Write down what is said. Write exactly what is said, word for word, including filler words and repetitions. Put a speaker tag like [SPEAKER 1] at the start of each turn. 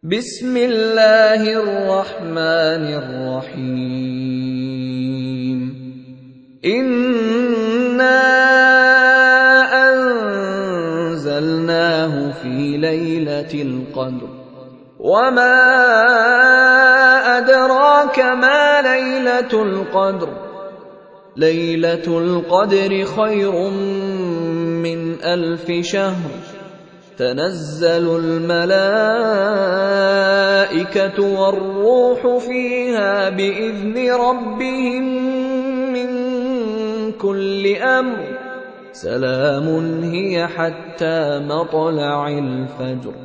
[SPEAKER 1] بسم الله الرحمن الرحيم إنا أنزلناه في ليلة القدر وما أدراك ما ليلة القدر ليلة القدر خير من ألف شهر تنزل الملائكة والروح فيها بإذن ربهم من كل أمر سلام هي حتى مطلع الفجر.